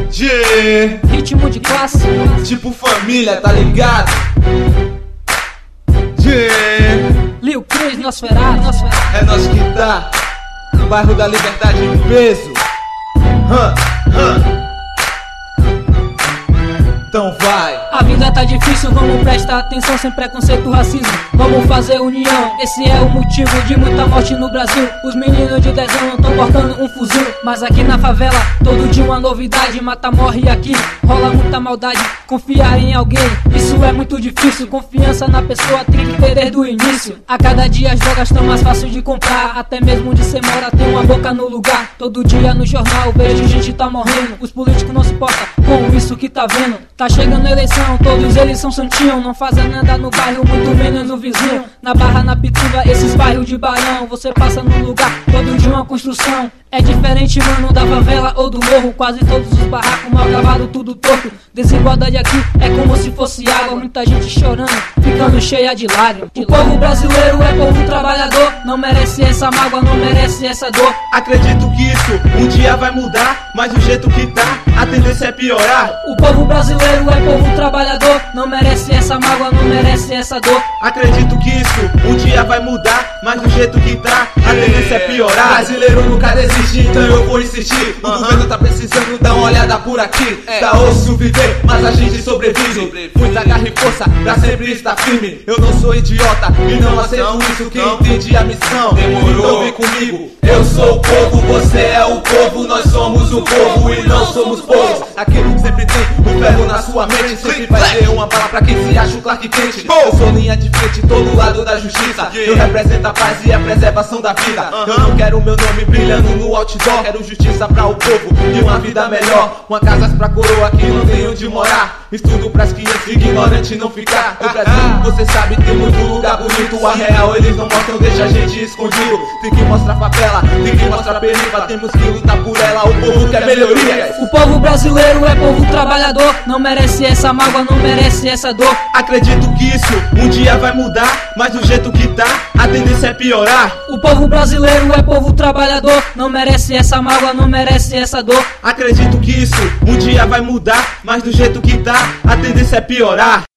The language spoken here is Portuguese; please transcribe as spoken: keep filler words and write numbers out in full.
G, ritmo de classe, tipo família, tá ligado? G, Lil Cris, Nosferatu, Nosferatu. é nós que tá no bairro da Liberdade em peso. Hã, hã. Então vai. A vida tá difícil, vamos prestar atenção, sem preconceito, racismo. Vamos fazer união, esse é o motivo de muita morte no Brasil. Os meninos de dez anos tão portando um fuzil, mas aqui na favela, todo dia uma novidade. Mata, morre aqui, rola muita maldade. Confiar em alguém, isso é muito difícil. Confiança na pessoa tem que ter desde o início. A cada dia as drogas tão mais fáceis de comprar, até mesmo de ser mora tem uma boca no lugar. Todo dia no jornal vejo gente tá morrendo, os políticos não se importam com isso que tá vendo. Tá chegando a eleição, todos eles são santinhos, não fazem nada no bairro, muito menos no vizinho. Na Barra, na Pituba, esses bairros de Barão, você passa num lugar, todo dia uma construção. É diferente, mano, da favela ou do morro, quase todos os barracos mal cavado, tudo torto. Desigualdade aqui é como se fosse água, muita gente chorando, ficando cheia de lágrimas. O povo brasileiro é povo trabalhador, não merece essa mágoa, não merece essa dor. Acredito que isso um dia vai mudar, mas do jeito que tá, a tendência é piorar. O povo brasileiro é povo trabalhador, não merece essa mágoa, não merece essa dor. Acredito que isso um dia vai mudar, mas do jeito que tá, a tendência é piorar. Brasileiro nunca desiste, então eu vou insistir. O uhum. governo tá precisando dar uma olhada por aqui. É. Tá osso viver, mas a gente sobrevive. sobrevive. Muita garra e força pra sempre estar firme. Eu não sou idiota e não aceito não, isso. Quem não. entende a missão, demorou. Então vem comigo. Eu sou o povo, você é o povo, nós somos o povo e não somos povos. Aquilo que sempre tem o ferro na sua mente, sempre vai ter uma bala pra quem se acha o Clark Kent. Eu sou linha de frente, tô do lado da justiça. Eu represento a paz e a preservação da vida. Eu não quero meu nome brilhando no outdoor, quero justiça pra o povo e uma vida melhor. Uma casa pra coroa que não tem onde morar, estudo pras crianças, ignorante não ficar. No Brasil, você sabe, tem muito lugar bonito. A real eles não mostram, deixa a gente escondido. Tem que mostrar favela, tem que mostrar perifa, temos que lutar por ela, o povo quer melhoria. O povo brasileiro é povo trabalhador, não merece essa mágoa, não merece essa dor. Acredito que isso um dia vai mudar, mas do jeito que tá, a tendência é piorar. O povo brasileiro é povo trabalhador, não merece essa mágoa, não merece essa dor. Acredito que isso um dia vai mudar, mas do jeito que tá, a tendência é piorar.